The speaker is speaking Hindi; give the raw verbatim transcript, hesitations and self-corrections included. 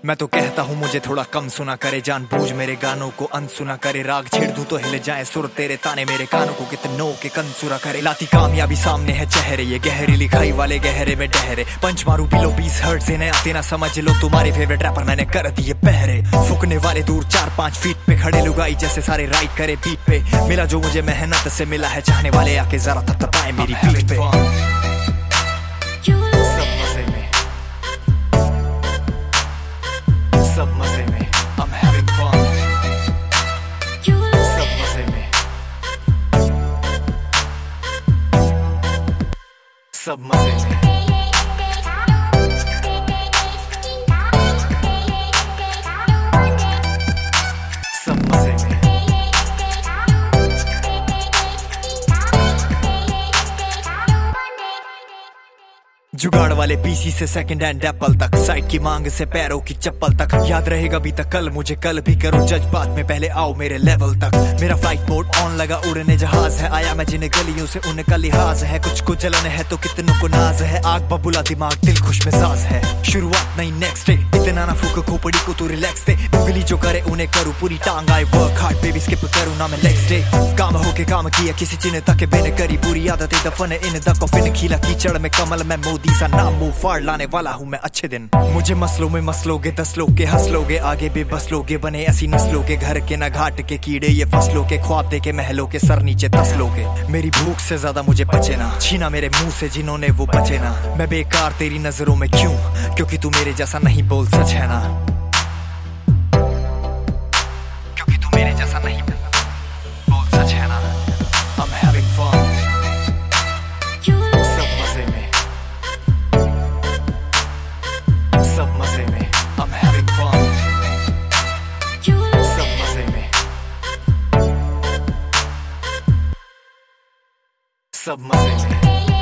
मैं तो कहता हूँ मुझे थोड़ा कम सुना करे, जानबूझ मेरे गानों को अनसुना करे। राग छेड़ दूं तो हिल जाए सुर, तेरे ताने मेरे कानों को कितनों के कंसुरा करे। लाती कामयाबी सामने है चेहरे, ये गहरी लिखाई वाले गहरे में डहरे। पंच मारू बिलो बीस हर्ट से नया आते ना समझ लो, तुम्हारे फेवरेट रैपर मैंने कर दिए पहरे। फुकने वाले दूर चार पांच फीट पे खड़े लुगाई जैसे सारे राइड करे बीट पे। मिला जो मुझे मेहनत से मिला है, चाहने वाले आके जरा थपथपाए मेरी पीठ पे। सब मजे में I'm having fun, सब मजे में, सब मजे में, सब मजे में। जुगाड़ वाले पीसी से सेकंड हैंड एप्पल तक, साइड की मांग से पैरों की चप्पल तक। याद रहेगा भी तक कल मुझे, कल भी करो जज बाद में, पहले आओ मेरे लेवल तक। मेरा फ्लाइट मोड ऑन लगा, उड़ने जहाज है आया मैं जिन गलियों से, उनका लिहाज है। कुछ को जलन है तो कितनों को नाज है, आग बबुला दिमाग दिल खुश मिजाज है। शुरुआत नहीं नेक्स्ट डे, इतना ना फूक खोपड़ी को तू रिलैक्स दे। उंगली जो करे उन्हें करूँ पूरी टांग, I work hard baby skip करूँ ना मैं नेक्स्ट डे। काम होके काम किया किसी चिन्ह के बिन करी पूरी आदतें दफन इन द कॉफिन। खिला कीचड़ में कमल मैं मोदी सा नाम मुंह फाड़ लाने वाला हूँ मैं अच्छे दिन। मुझे मसलों में मसलोगे, दस लोग के हंस लोगे, आगे बेबस लोगे, बने ऐसी नस्लों के घर के ना घाट के कीड़े, ये फसलों के ख्वाब दे के महलों के सर नीचे तस लोगे। मेरी भूख से ज्यादा मुझे बचे ना, छीना मेरे मुंह से जिन्होंने वो बचे ना। मैं बेकार तेरी नजरों में क्यों, क्योंकि तू मेरे जैसा नहीं बोल सच है ना, क्योंकि तू मेरे जैसा नहीं बोल सच है ना। I'm having fun, सब मजे में, सब मजे में। I'm having fun, सब मजे में, सब मजे में।